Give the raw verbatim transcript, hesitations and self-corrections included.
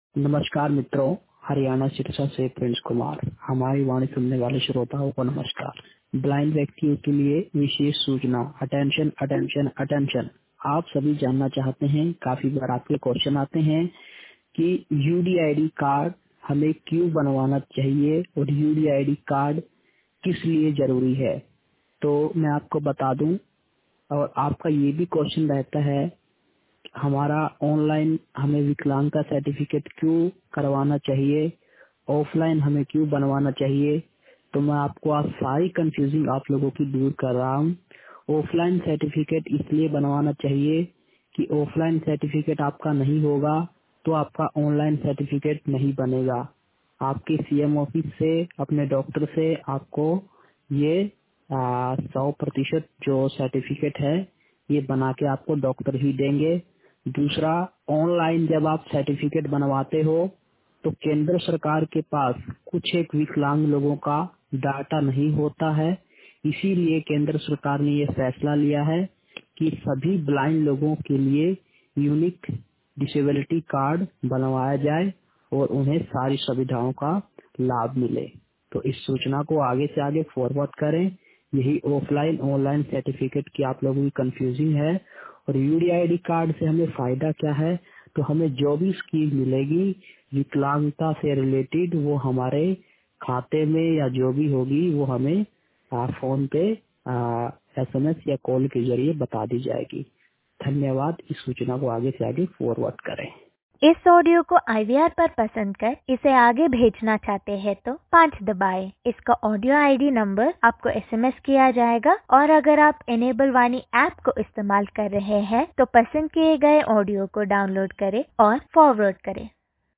नमस्कार मित्रों, हरियाणा सिरसा से प्रिंस कुमार। हमारी वाणी सुनने वाले श्रोताओं को नमस्कार। ब्लाइंड व्यक्तियों के लिए विशेष सूचना, अटेंशन अटेंशन अटेंशन। आप सभी जानना चाहते हैं, काफी बार आपके क्वेश्चन आते हैं कि यूडीआईडी कार्ड हमें क्यों बनवाना चाहिए और यूडीआईडी कार्ड किस लिए जरूरी है। तो मैं आपको बता दूं, और आपका ये भी क्वेश्चन रहता है हमारा ऑनलाइन हमें विकलांग का सर्टिफिकेट क्यों करवाना चाहिए, ऑफलाइन हमें क्यों बनवाना चाहिए। तो मैं आपको आज सारी कंफ्यूजिंग आप लोगों की दूर कर रहा हूँ। ऑफलाइन सर्टिफिकेट इसलिए बनवाना चाहिए कि ऑफलाइन सर्टिफिकेट आपका नहीं होगा तो आपका ऑनलाइन सर्टिफिकेट नहीं बनेगा। आपके सीएम ऑफिस से, अपने डॉक्टर से आपको ये सौ प्रतिशत जो सर्टिफिकेट है ये बना के आपको डॉक्टर ही देंगे। दूसरा, ऑनलाइन जब आप सर्टिफिकेट बनवाते हो तो केंद्र सरकार के पास कुछ एक विकलांग लोगों का डाटा नहीं होता है। इसीलिए केंद्र सरकार ने ये फैसला लिया है कि सभी ब्लाइंड लोगों के लिए यूनिक डिसेबिलिटी कार्ड बनवाया जाए और उन्हें सारी सुविधाओं का लाभ मिले। तो इस सूचना को आगे से आगे फॉरवर्ड करें। यही ऑफलाइन ऑनलाइन सर्टिफिकेट की आप लोगों की कंफ्यूजिंग है। और यूडीआईडी कार्ड से हमें फायदा क्या है, तो हमें जो भी स्कीम मिलेगी विकलांगता से रिलेटेड वो हमारे खाते में या जो भी होगी वो हमें आ, फोन पे एसएमएस या कॉल के जरिए बता दी जाएगी। धन्यवाद। इस सूचना को आगे से आगे फॉरवर्ड करें। इस ऑडियो को आईवीआर पर पसंद कर इसे आगे भेजना चाहते हैं तो पाँच दबाएं। इसका ऑडियो आईडी नंबर आपको एसएमएस किया जाएगा और अगर आप इनेबल वाणी ऐप को इस्तेमाल कर रहे हैं तो पसंद किए गए ऑडियो को डाउनलोड करें और फॉरवर्ड करें।